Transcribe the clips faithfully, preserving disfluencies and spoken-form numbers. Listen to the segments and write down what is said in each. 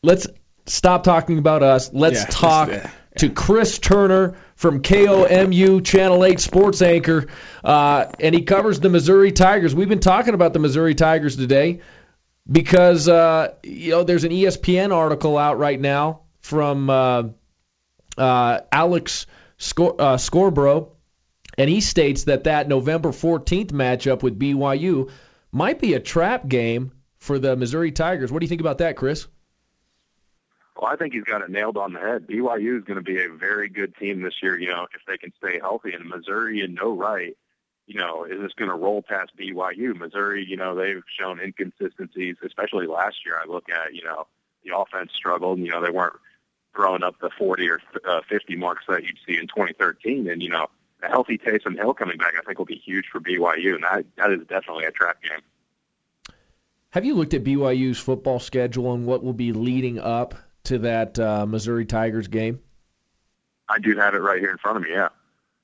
let's stop talking about us. Let's yeah, talk yeah, yeah. to Chris Turner from K O M U Channel eight sports anchor, uh, and he covers the Missouri Tigers. We've been talking about the Missouri Tigers today because uh, you know there's an E S P N article out right now from uh, uh, Alex Scor- uh, Scorborough, and he states that that November fourteenth matchup with B Y U might be a trap game for the Missouri Tigers. What do you think about that, Chris? Well, I think he's got it nailed on the head. B Y U is going to be a very good team this year, you know, if they can stay healthy. And Missouri in no right, you know, is just going to roll past B Y U. Missouri, you know, they've shown inconsistencies, especially last year. I look at, you know, the offense struggled. You know, they weren't throwing up the forty or uh, fifty marks that you'd see in twenty thirteen. And, you know, a healthy Taysom Hill coming back, I think, will be huge for B Y U. And that, that is definitely a trap game. Have you looked at B Y U's football schedule and what will be leading up to that uh, Missouri Tigers game? I do have it right here in front of me, yeah.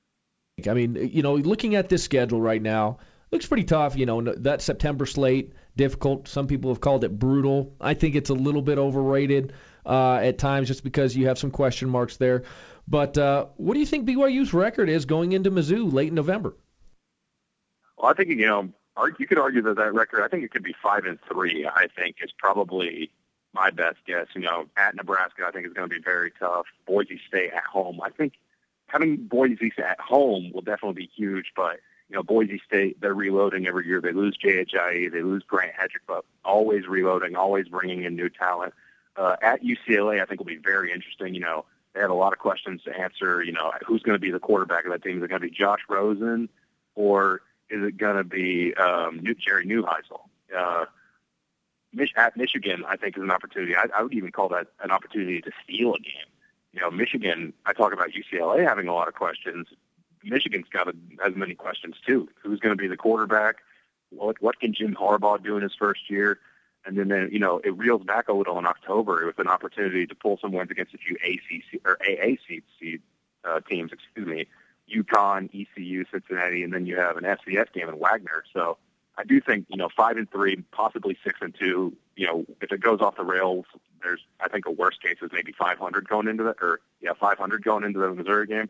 I mean, you know, looking at this schedule right now, looks pretty tough. You know, that September slate, difficult. Some people have called it brutal. I think it's a little bit overrated uh, at times just because you have some question marks there. But uh, what do you think B Y U's record is going into Mizzou late in November? Well, I think, you know, you could argue that that record, I think it could be five and three, I think, is probably my best guess. You know, at Nebraska, I think is going to be very tough. Boise State at home. I think having Boise State at home will definitely be huge, but, you know, Boise State, they're reloading every year. They lose J H I E, they lose Grant Hedrick, but always reloading, always bringing in new talent. Uh, at U C L A, I think will be very interesting. You know, they have a lot of questions to answer. You know, who's going to be the quarterback of that team? Is it going to be Josh Rosen, or is it going to be um, Jerry Neuheisel? Uh, Mich- at Michigan, I think, is an opportunity. I, I would even call that an opportunity to steal a game. You know, Michigan, I talk about U C L A having a lot of questions. Michigan's got a, as many questions, too. Who's going to be the quarterback? What, what can Jim Harbaugh do in his first year? And then, then, you know, it reels back a little in October with an opportunity to pull some wins against a few A C C or A A C seed uh, teams, excuse me, UConn, E C U, Cincinnati, and then you have an F C S game in Wagner. So I do think, you know, five and three, possibly six and two. You know, if it goes off the rails, there's, I think, a worst case is maybe five hundred going into that, or yeah, five hundred going into the Missouri game.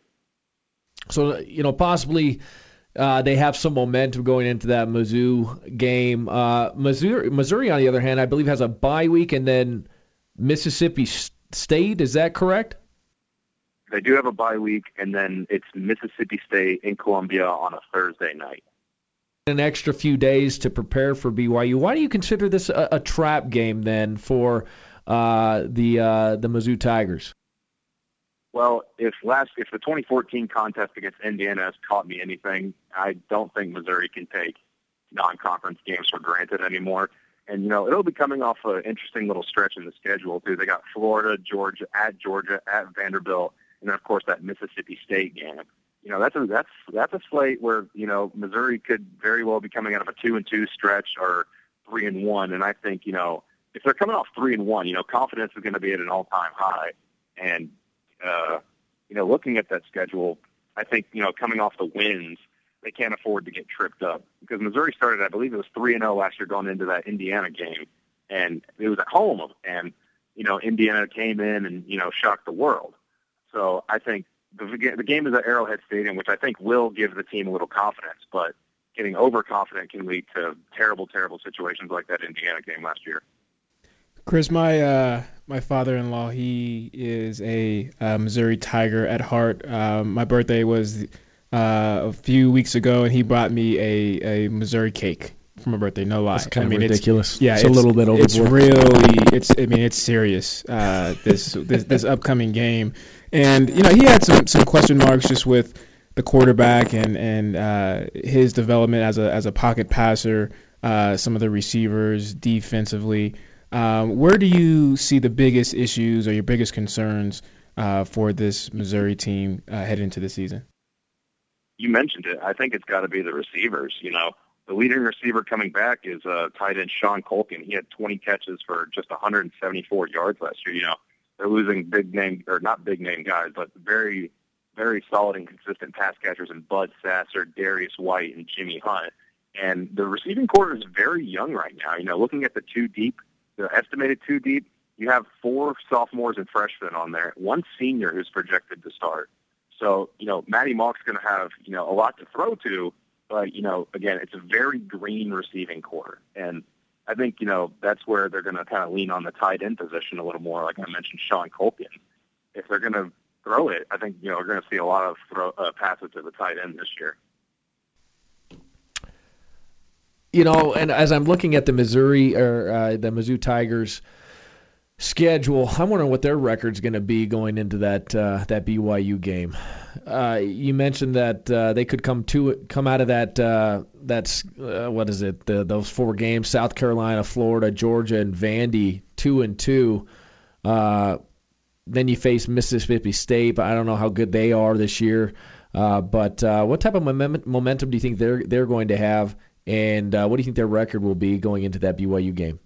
So, you know, possibly uh, they have some momentum going into that Mizzou game. Uh, Missouri, Missouri, on the other hand, I believe has a bye week and then Mississippi State. Is that correct? They do have a bye week, and then it's Mississippi State in Columbia on a Thursday night. An extra few days to prepare for B Y U. Why do you consider this a, a trap game then for uh, the uh, the Mizzou Tigers? Well, if last if the twenty fourteen contest against Indiana has taught me anything, I don't think Missouri can take non-conference games for granted anymore. And, you know, it'll be coming off an interesting little stretch in the schedule, too. They got Florida, Georgia, at Georgia, at Vanderbilt, and then, of course, that Mississippi State game. You know, that's a, that's that's a slate where, you know, Missouri could very well be coming out of a two and two stretch or three and one. And I think, you know, if they're coming off three and one, you know, confidence is going to be at an all-time high. And, uh, you know, looking at that schedule, I think, you know, coming off the wins, they can't afford to get tripped up because Missouri started, I believe it was three and oh last year going into that Indiana game, and it was at home. And, you know, Indiana came in and, you know, shocked the world. So I think the, the game is at Arrowhead Stadium, which I think will give the team a little confidence, but getting overconfident can lead to terrible, terrible situations like that Indiana game last year. Chris, my uh, my father-in-law, he is a uh, Missouri Tiger at heart. Um, my birthday was uh, a few weeks ago, and he brought me a, a Missouri cake for my birthday. No lie. That's kind I mean, of ridiculous. It's, yeah, it's, it's a little bit overboard. It's really, it's. I mean, it's serious. Uh, this, this this upcoming game, and you know, he had some, some question marks just with the quarterback and and uh, his development as a as a pocket passer. Uh, some of the receivers defensively. Um, where do you see the biggest issues or your biggest concerns uh, for this Missouri team uh, heading into the season? You mentioned it. I think it's got to be the receivers. You know, the leading receiver coming back is uh, tight end Sean Colkin. He had twenty catches for just one hundred seventy-four yards last year. You know, they're losing big name, or not big name guys, but very, very solid and consistent pass catchers in Bud Sasser, Darius White, and Jimmy Hunt. And the receiving core is very young right now. You know, looking at the two deep, the estimated two deep, you have four sophomores and freshmen on there, one senior who's projected to start. So, you know, Matty Mock's going to have, you know, a lot to throw to, but, you know, again, it's a very green receiving core. And I think, you know, that's where they're going to kind of lean on the tight end position a little more, like I mentioned, Sean Colkin. If they're going to throw it, I think, you know, we're going to see a lot of throw, uh, passes to the tight end this year. You know, and as I'm looking at the Missouri or uh, the Mizzou Tigers schedule, I'm wondering what their record's going to be going into that uh, that B Y U game. Uh, you mentioned that uh, they could come to come out of that uh, that's uh, what is it? The, those four games: South Carolina, Florida, Georgia, and Vandy, two and two. Uh, then you face Mississippi State, but I don't know how good they are this year. Uh, but uh, what type of momentum do you think they're they're going to have, and uh, what do you think their record will be going into that B Y U game?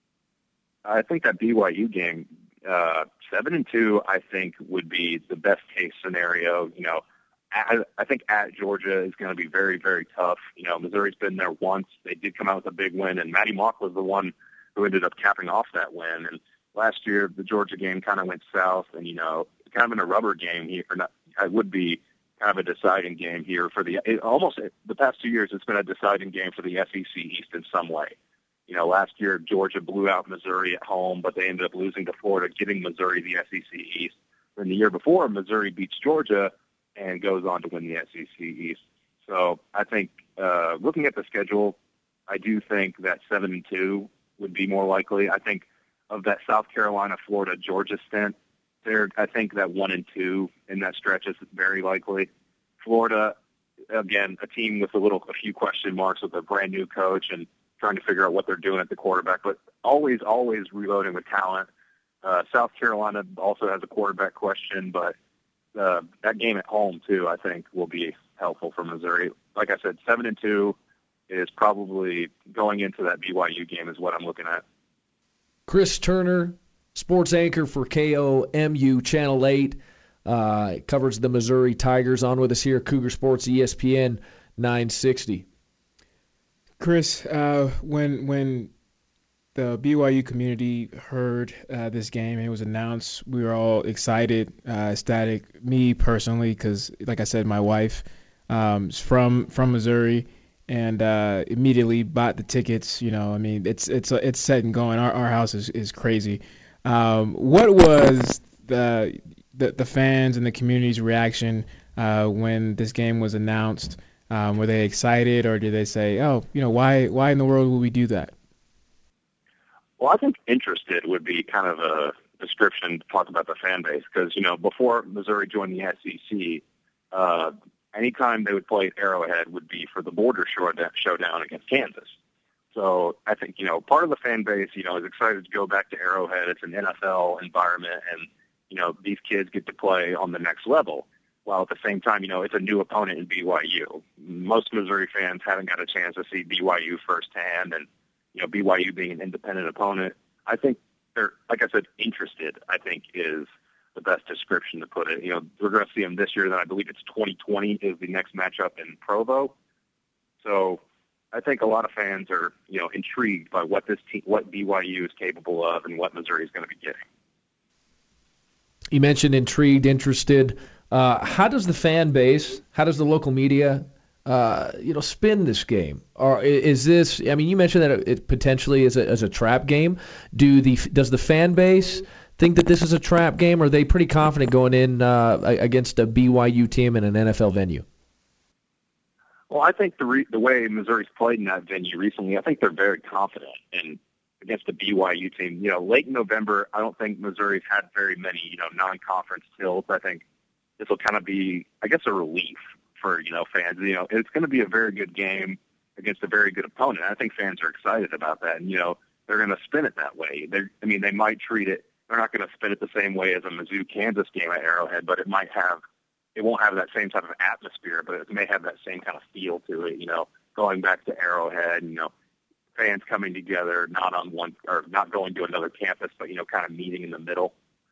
I think that B Y U game, uh, seven and two, I think would be the best case scenario. You know, I, I think at Georgia is going to be very, very tough. You know, Missouri's been there once. They did come out with a big win, and Matty Mock was the one who ended up capping off that win. And last year, the Georgia game kind of went south, and, you know, kind of in a rubber game here, or not, it would be kind of a deciding game here for the, it, almost the past two years, it's been a deciding game for the S E C East in some way. You know, last year, Georgia blew out Missouri at home, but they ended up losing to Florida, giving Missouri the S E C East. Then the year before, Missouri beats Georgia and goes on to win the S E C East. So I think uh, looking at the schedule, I do think that seven and two would be more likely. I think of that South Carolina, Florida, Georgia stint, there, I think that one and two in that stretch is very likely. Florida, again, a team with a little, a few question marks with a brand new coach and trying to figure out what they're doing at the quarterback, but always, always reloading with talent. Uh, South Carolina also has a quarterback question, but uh, that game at home, too, I think will be helpful for Missouri. Like I said, seven and two is probably going into that B Y U game is what I'm looking at. Chris Turner, sports anchor for K O M U Channel eight, uh, covers the Missouri Tigers. On with us here, Cougar Sports, E S P N nine sixty. Chris, uh, when when the B Y U community heard uh, this game and it was announced, we were all excited, uh, ecstatic. Me personally, because like I said, my wife um, is from from Missouri, and uh, immediately bought the tickets. You know, I mean, it's it's it's set and going. Our our house is is crazy. Um, what was the, the the fans and the community's reaction uh, when this game was announced? Um, were they excited, or did they say, "Oh, you know, why why in the world would we do that?" Well, I think interested would be kind of a description to talk about the fan base, because, you know, before Missouri joined the S E C, uh, anytime they would play at Arrowhead would be for the border showdown against Kansas. So I think, you know, part of the fan base, you know, is excited to go back to Arrowhead. It's an N F L environment, and, you know, these kids get to play on the next level. While at the same time, you know, it's a new opponent in B Y U. Most Missouri fans haven't got a chance to see B Y U firsthand, and, you know, B Y U being an independent opponent, I think they're, like I said, interested, I think is the best description to put it. You know, we're going to see them this year, then I believe it's twenty twenty is the next matchup in Provo. So I think a lot of fans are, you know, intrigued by what this team, what B Y U is capable of and what Missouri is going to be getting. You mentioned intrigued, interested. Uh, how does the fan base, how does the local media, uh, you know, spin this game? Or is this? I mean, you mentioned that it potentially is a, as a trap game. Do the does the fan base think that this is a trap game, or are they pretty confident going in uh, against a B Y U team in an N F L venue? Well, I think the re- the way Missouri's played in that venue recently, I think they're very confident in against the B Y U team. You know, late in November, I don't think Missouri's had very many, you know, non-conference tilts. I think this will kind of be, I guess, a relief for, you know, fans. You know, it's going to be a very good game against a very good opponent. I think fans are excited about that, and, you know, they're going to spin it that way. They're, I mean, they might treat it, they're not going to spin it the same way as a Mizzou-Kansas game at Arrowhead, but it might have, it won't have that same type of atmosphere, but it may have that same kind of feel to it, you know, going back to Arrowhead, you know, fans coming together, not on one, or not going to another campus, but, you know, kind of meeting in the middle.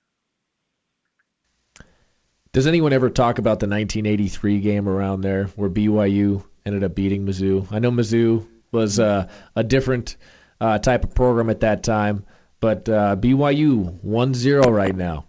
Does anyone ever talk about the nineteen eighty-three game around there where B Y U ended up beating Mizzou? I know Mizzou was uh, a different uh, type of program at that time, But uh, B Y U one zero right now.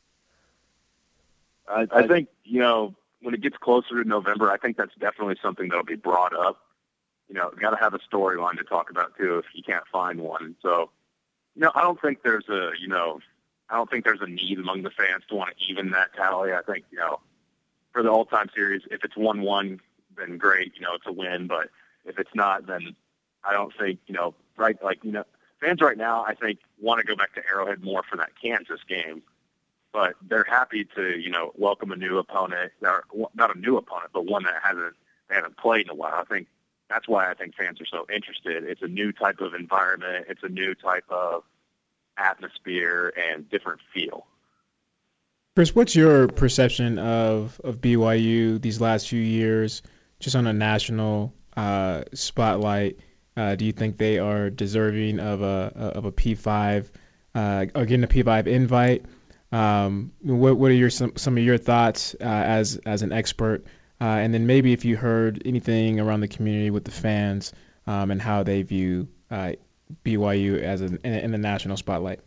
I, I think, you know, when it gets closer to November, I think that's definitely something that'll be brought up. You know, got to have a storyline to talk about, too, if you can't find one. So, you know, I don't think there's a, you know, I don't think there's a need among the fans to want to even that tally. I think, you know, for the all-time series, if it's one one, then great, you know, it's a win. But if it's not, then I don't think, you know, right, like, you know, fans right now, I think, want to go back to Arrowhead more for that Kansas game. But they're happy to, you know, welcome a new opponent, or not a new opponent, but one that hasn't they haven't played in a while. I think that's why I think fans are so interested. It's a new type of environment. It's a new type of atmosphere and different feel. Chris, what's your perception of, of B Y U these last few years, just on a national uh, spotlight? Uh, do you think they are deserving of a of a P five uh, or getting a P five invite? Um, what what are your some, some of your thoughts uh, as as an expert, uh, and then maybe if you heard anything around the community with the fans um, and how they view uh, B Y U as an, in, in the national spotlight.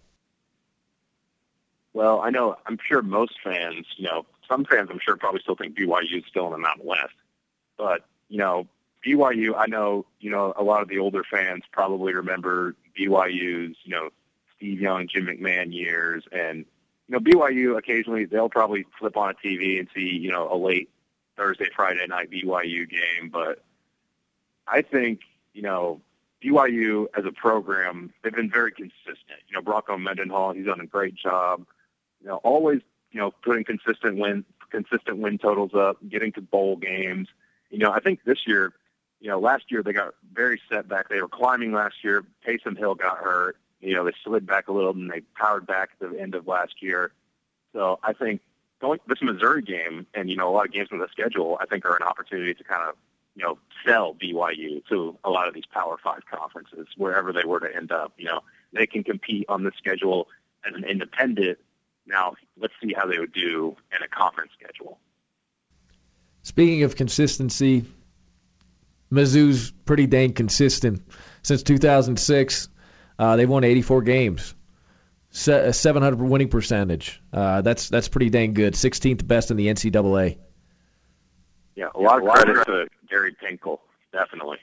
Well, I know I'm sure most fans, you know, some fans I'm sure probably still think B Y U is still in the Mountain West, but you know, B Y U, I know, you know, a lot of the older fans probably remember B Y U's, you know, Steve Young, Jim McMahon years, and you know, B Y U occasionally they'll probably flip on a T V and see, you know, a late Thursday, Friday night B Y U game. But I think, you know, B Y U as a program, they've been very consistent. You know, Bronco Mendenhall, he's done a great job. You know, always, you know, putting consistent win, consistent win totals up, getting to bowl games. You know, I think this year, you know, last year they got very set back. They were climbing last year. Taysom Hill got hurt. You know, they slid back a little, and they powered back at the end of last year. So I think going this Missouri game, and, you know, a lot of games on the schedule, I think are an opportunity to kind of, you know, sell B Y U to a lot of these Power Five conferences, wherever they were to end up. You know, they can compete on the schedule as an independent. Now, let's see how they would do in a conference schedule. Speaking of consistency, Mizzou's pretty dang consistent. Since two thousand six, uh, they've won eighty-four games, Se- a seven hundred winning percentage. Uh, that's that's pretty dang good. sixteenth best in the N C double A. Yeah, a lot of credit to Gary Pinkel, definitely.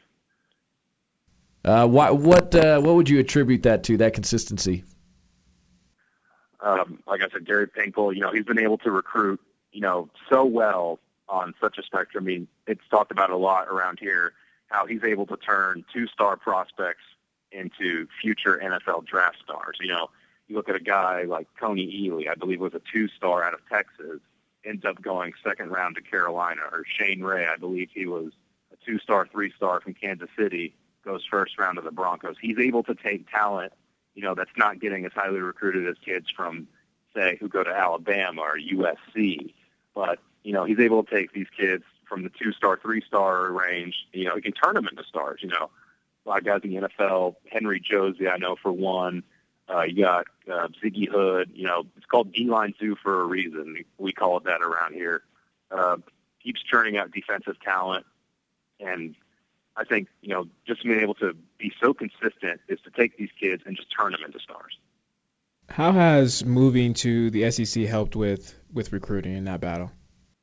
Uh, what what uh, what would you attribute that to? That consistency? Um, like I said, Gary Pinkel, you know, he's been able to recruit, you know, so well on such a spectrum. I mean, it's talked about a lot around here how he's able to turn two-star prospects into future N F L draft stars. You know, you look at a guy like Tony Ely, I believe was a two-star out of Texas, ends up going second round to Carolina, or Shane Ray, I believe he was a two-star, three-star from Kansas City, goes first round to the Broncos. He's able to take talent, you know, that's not getting as highly recruited as kids from, say, who go to Alabama or U S C. But, you know, he's able to take these kids from the two-star, three-star range. You know, he can turn them into stars, you know. A lot of guys in the N F L, Henry Josie, I know, for one. Uh, you got uh, Ziggy Hood. You know, it's called D-Line Zoo for a reason. We call it that around here. Uh, keeps churning out defensive talent. And I think, you know, just being able to be so consistent is to take these kids and just turn them into stars. How has moving to the S E C helped with, with recruiting in that battle?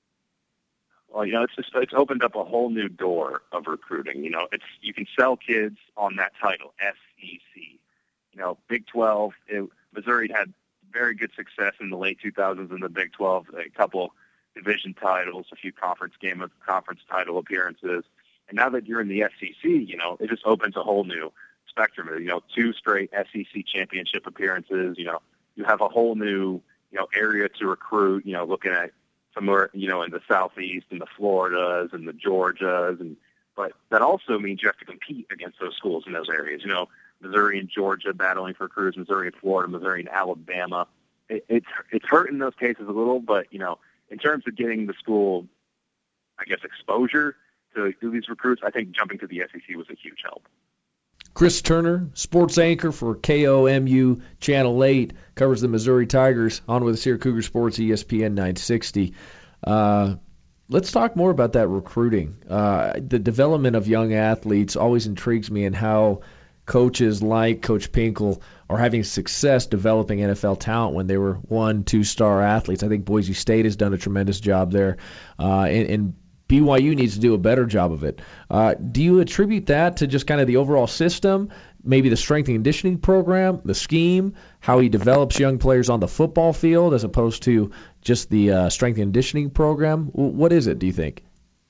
Well, you know, it's just it's opened up a whole new door of recruiting. You know, it's you can sell kids on that title, S E C. You know, Big twelve, it, Missouri had very good success in the late two thousands in the Big twelve, a couple division titles, a few conference game of conference title appearances. And now that you're in the S E C, you know, it just opens a whole new spectrum. You know, two straight S E C championship appearances. You know, you have a whole new, you know, area to recruit. You know, looking at somewhere, you know, in the Southeast and the Floridas and the Georgias, and but that also means you have to compete against those schools in those areas. You know, Missouri and Georgia battling for recruits, Missouri and Florida, Missouri and Alabama. It, it's it's hurt in those cases a little, but you know, in terms of getting the school, I guess, exposure to do these recruits, I think jumping to the S E C was a huge help. Chris Turner, sports anchor for K O M U Channel eight, covers the Missouri Tigers, on with us here, Cougar Sports, E S P N nine sixty. Uh, let's talk more about that recruiting. Uh, the development of young athletes always intrigues me, and how coaches like Coach Pinkel are having success developing N F L talent when they were one, two-star athletes. I think Boise State has done a tremendous job there, uh, and, and B Y U needs to do a better job of it. Uh, do you attribute that to just kind of the overall system, maybe the strength and conditioning program, the scheme, how he develops young players on the football field as opposed to just the uh, strength and conditioning program? What is it, do you think?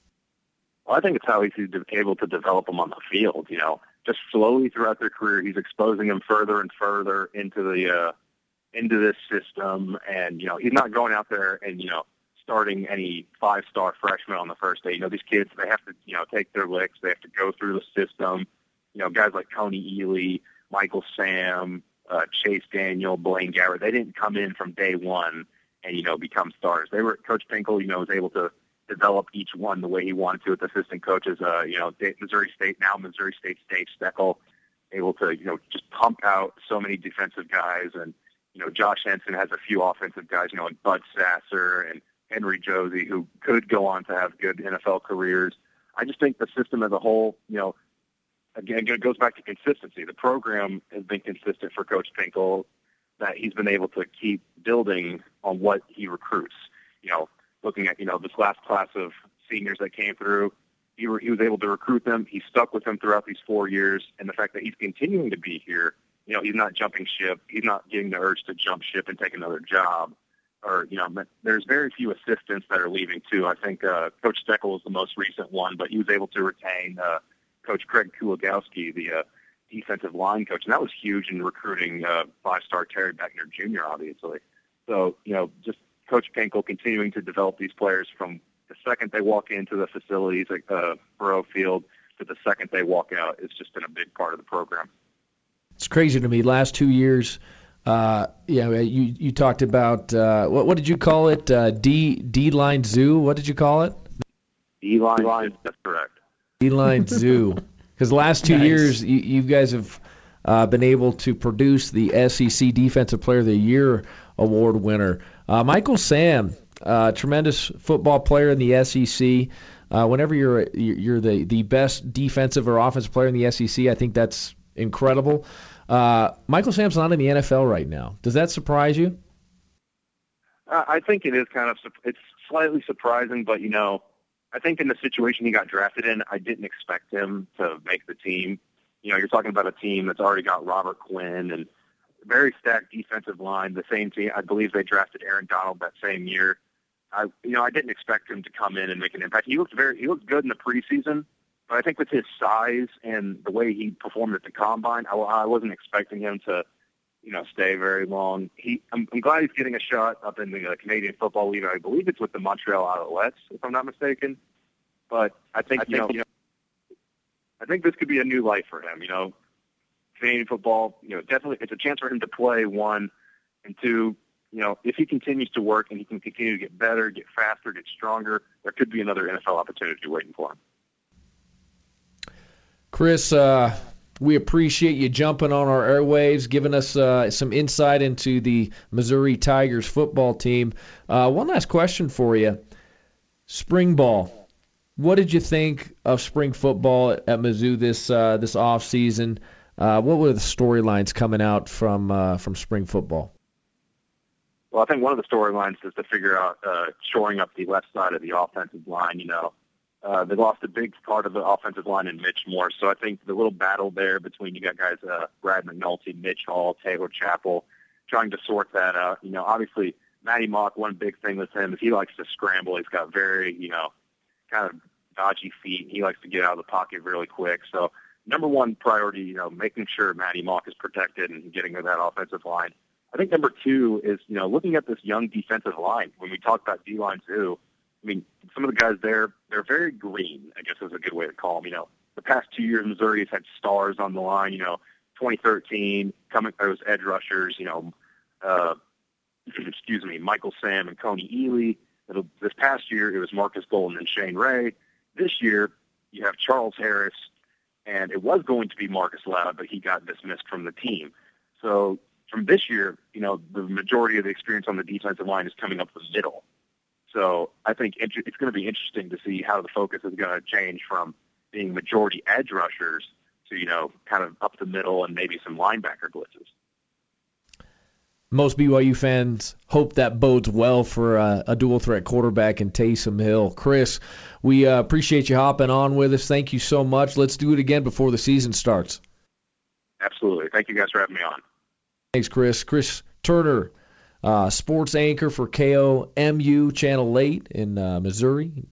Well, I think it's how he's able to develop them on the field. You know, just slowly throughout their career, he's exposing them further and further into the uh, into this system. And you know, he's not going out there and you know starting any five-star freshmen on the first day. You know, these kids, they have to you know take their licks. They have to go through the system. You know, guys like Coney Ely, Michael Sam, uh, Chase Daniel, Blaine Gabbert, they didn't come in from day one and you know become stars. They were Coach Pinkel. You know, was able to develop each one the way he wanted to with assistant coaches. Uh, you know, Missouri State, now Missouri State Dave Steckel, able to, you know, just pump out so many defensive guys. And, you know, Josh Henson has a few offensive guys, you know, like Bud Sasser and Henry Josie, who could go on to have good N F L careers. I just think the system as a whole, you know, again, it goes back to consistency. The program has been consistent for Coach Pinkel, that he's been able to keep building on what he recruits. You know, looking at, you know, this last class of seniors that came through, he, were, he was able to recruit them. He stuck with them throughout these four years. And the fact that he's continuing to be here, you know, he's not jumping ship. He's not getting the urge to jump ship and take another job. Or, you know, there's very few assistants that are leaving, too. I think uh, Coach Steckel was the most recent one, but he was able to retain uh, Coach Craig Kulagowski, the uh, defensive line coach. And that was huge in recruiting uh, five-star Terry Beckner Junior, obviously. So, you know, just Coach Pinkel continuing to develop these players from the second they walk into the facilities like uh, Burrow Field to the second they walk out. It's just been a big part of the program. It's crazy to me. Last two years, uh, yeah, you you talked about uh, what what did you call it? Uh, D D line zoo. What did you call it? D line. That's correct. D line zoo. Because the last two nice. years, you, you guys have uh, been able to produce the S E C Defensive Player of the Year award winner. Uh, Michael Sam, uh, tremendous football player in the S E C. Uh, whenever you're you're the, the best defensive or offensive player in the S E C, I think that's incredible. Uh, Michael Sam's not in the N F L right now. Does that surprise you? Uh, I think it is kind of it's slightly surprising, but you know, I think in the situation he got drafted in, I didn't expect him to make the team. You know, you're talking about a team that's already got Robert Quinn and very stacked defensive line. The same team, I believe they drafted Aaron Donald that same year. I, you know, I didn't expect him to come in and make an impact. He looked very, he looked good in the preseason, but I think with his size and the way he performed at the combine, I, I wasn't expecting him to, you know, stay very long. He, I'm, I'm glad he's getting a shot up in the uh, Canadian Football League. I believe it's with the Montreal Alouettes, if I'm not mistaken. But I think, I think you, know, you know, I think this could be a new life for him. You know, Canadian football, you know, definitely it's a chance for him to play, one, and two, you know, if he continues to work and he can continue to get better, get faster, get stronger, there could be another N F L opportunity waiting for him. Chris, uh, we appreciate you jumping on our airwaves, giving us uh, some insight into the Missouri Tigers football team. Uh, one last question for you. Spring ball. What did you think of spring football at Mizzou this uh, this off season? Uh, what were the storylines coming out from uh, from spring football? Well, I think one of the storylines is to figure out uh, shoring up the left side of the offensive line. You know, uh, they lost a big part of the offensive line in Mitch Morse, so I think the little battle there between you got guys uh, Brad McNulty, Mitch Hall, Taylor Chappell, trying to sort that out. You know, obviously Matty Mock. One big thing with him is he likes to scramble. He's got very, you know, kind of dodgy feet. He likes to get out of the pocket really quick. So number one priority, you know, making sure Matty Mock is protected and getting to that offensive line. I think number two is, you know, looking at this young defensive line. When we talk about D-line too, I mean, some of the guys there, they're very green, I guess is a good way to call them. You know, the past two years, Missouri has had stars on the line. You know, twenty thirteen, coming those edge rushers, you know, uh, excuse me, Michael Sam and Coney Ely. It'll, this past year, it was Marcus Golden and Shane Ray. This year, you have Charles Harris, and it was going to be Marcus Loud, but he got dismissed from the team. So from this year, you know, the majority of the experience on the defensive line is coming up the middle. So I think it's going to be interesting to see how the focus is going to change from being majority edge rushers to, you know, kind of up the middle and maybe some linebacker blitzes. most B Y U fans hope that bodes well for uh, a dual threat quarterback in Taysom Hill. Chris, we uh, appreciate you hopping on with us. Thank you so much. Let's do it again before the season starts. Absolutely. Thank you guys for having me on. Thanks, Chris. Chris Turner, uh, sports anchor for K O M U Channel eight in uh, Missouri.